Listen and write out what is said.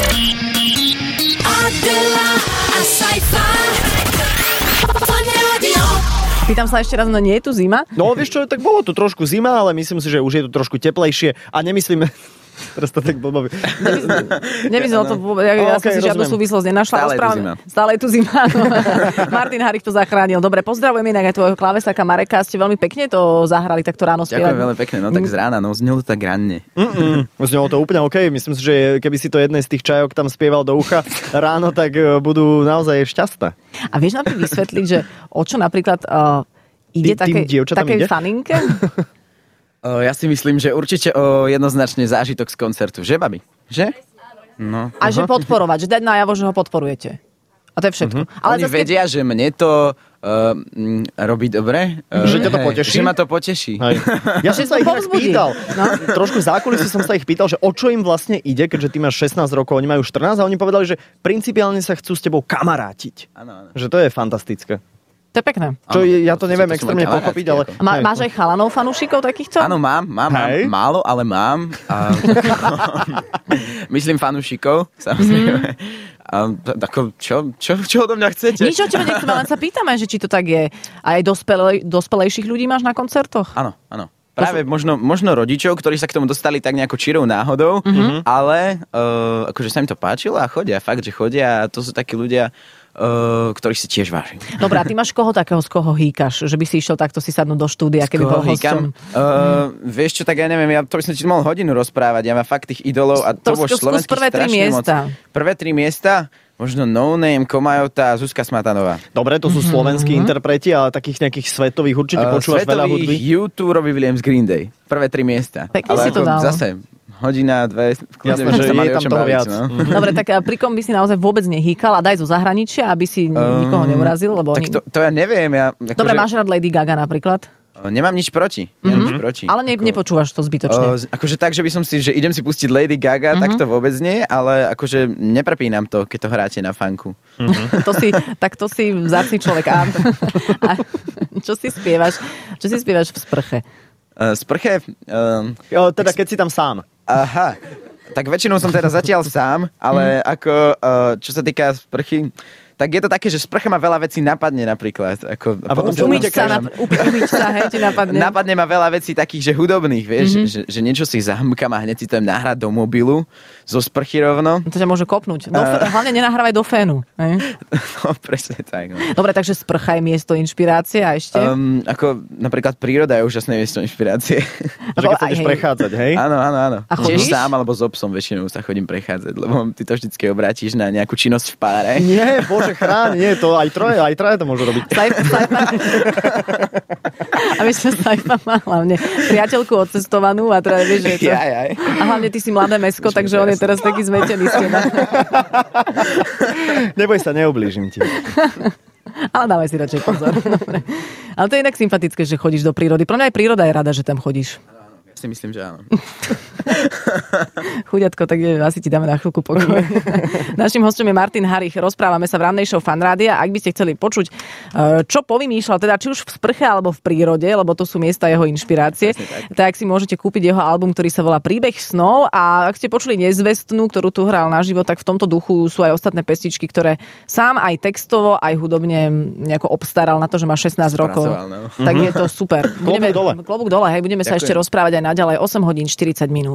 Adela, a Saifa. Pýtam sa ešte raz, no nie je tu zima? No vieš čo, tak bolo tu trošku zima, ale myslím si, že už je tu trošku teplejšie a nemyslíme... Teraz to tak blbý. Nevyznalo to vôbec. Ja som si žiadnu súvislosť nenašla. Stále je tu zima. Martin Harich to zachránil. Dobre, pozdravujem inak aj tvojho klávesáka Mareka. Ste veľmi pekne to zahrali, takto ráno spievať. Ďakujem veľmi pekne, no tak z rána, no znelo to tak ranne. Znelo to úplne OK. Myslím si, že keby si to jednej z tých čajok tam spieval do ucha ráno, tak budú naozaj šťastné. A vieš nám vysvetliť, že o čo napríklad ide takej faninke? Ja si myslím, že určite jednoznačne zážitok z koncertu. Že, babi? Že? No. A že podporovať, že dať najavo, že ho podporujete. A to je všetko. Ale oni vedia, že mne to robí dobre. Že ťa to poteší? Že ma to poteší. Ja som sa ich pýtal. No? Trošku v zákulisí som sa ich pýtal, že o čo im vlastne ide, keďže ty máš 16 rokov, oni majú 14 a oni povedali, že principiálne sa chcú s tebou kamarátiť. Áno. Že to je fantastické. To je pekné. Čo ja to neviem extrémne pochopiť, ale... Máš aj chalanov, fanúšikov takýchto? Áno, mám málo, ale mám. Myslím fanúšikov, samozrejme. Čo odo mňa chcete? Nič o tebe nechceme, len sa pýtame, že či to tak je. A aj dospelejších ľudí máš na koncertoch? Áno. Práve možno rodičov, ktorí sa k tomu dostali tak nejako čirou náhodou, ale akože sa im to páčilo a chodia, fakt, že chodia a to sú takí ľudia, ktorých si tiež vážim. Dobre, a ty máš koho takého, z koho hýkaš? Že by si išiel takto si sadnúť do štúdia, keby bol hosťom? Vieš čo, tak ja neviem, to by som ti mohol hodinu rozprávať. Ja mám fakt tých idolov a to bol slovenských prvé 3 miesta. Prvé 3 miesta? Možno No Name, Komajota a Zuzka Smatanová. Dobre, to sú slovenskí interpreti, ale takých nejakých svetových určite počúvaš veľa hudby. Svetových YouTube robí Williams Green Day. Prvé 3 miesta. Pekne si to dal. Zase hodina, 2, jasné, že je tam toho viac. No. Dobre, tak pri kom by si naozaj vôbec nehýkal a daj zo zahraničia, aby si nikoho neurazil? Lebo tak to ja neviem. Dobre, máš rád Lady Gaga napríklad? Nemám nič proti. Ale nepočúvaš to zbytočne. Akože tak, že by som si, že idem si pustiť Lady Gaga, tak to vôbec nie, ale akože neprepínam to, keď to hráte na funku. To si vzácny človek. A čo si spievaš? Čo si spievaš v sprche? Sprche? Teda keď si tam sám. Aha. Tak väčšinou som teda zatiaľ sám, ale ako čo sa týka sprchy, tak je to také, že sprcha ma veľa vecí napadne napríklad. A potom umyť sa, hej, ti napadne. Napadne ma veľa vecí takých, že hudobných, vieš, že niečo si zahmkam a hneď si to nahrať do mobilu, zo sprchy rovno. To ťa môže kopnúť. Hlavne nenahrávaj do fénu. No, presne tak. No. Dobre, takže sprcha je miesto inšpirácie a ešte? Ako napríklad príroda je úžasné miesto inšpirácie. Že keď sa ideš prechádzať, hej? Áno. A tiež sám alebo s obsom väčšinou sa chodím prechádzať, lebo ty to vždycky obrátiš na nejakú činnosť v páre. Nie, bože, chráň, nie, to aj traje to môžu robiť. A my sme Saifa má hlavne priateľku odcestovanú a teda vieš, že to... A hlavne ty si mladé mesko, takže on je teraz taký zmetený z teba. Neboj sa, neublížim ti. Ale dávaj si radšej pozor. Ale to je inak sympatické, že chodíš do prírody. Pro mňa aj príroda je rada, že tam chodíš. Si myslím, že áno. Chuďatko, tak asi ti dáme na chvíľku pokoj. Naším hosťom je Martin Harich. Rozprávame sa v rannej show Fanrádia. Ak by ste chceli počuť, čo povymýšľal, teda či už v sprche alebo v prírode, lebo to sú miesta jeho inšpirácie, tak si môžete kúpiť jeho album, ktorý sa volá Príbeh snov. A ak ste počuli Nezvestnú, ktorú tu hral naživo, tak v tomto duchu sú aj ostatné pesničky, ktoré sám aj textovo, aj hudobne nejako obstaral na to, že má 16 rokov. No. Tak je to super. Klobúk dole. Klobúk dole, hej, budeme sa ešte rozprávať aj naďalej. 8 hodín 40 minút.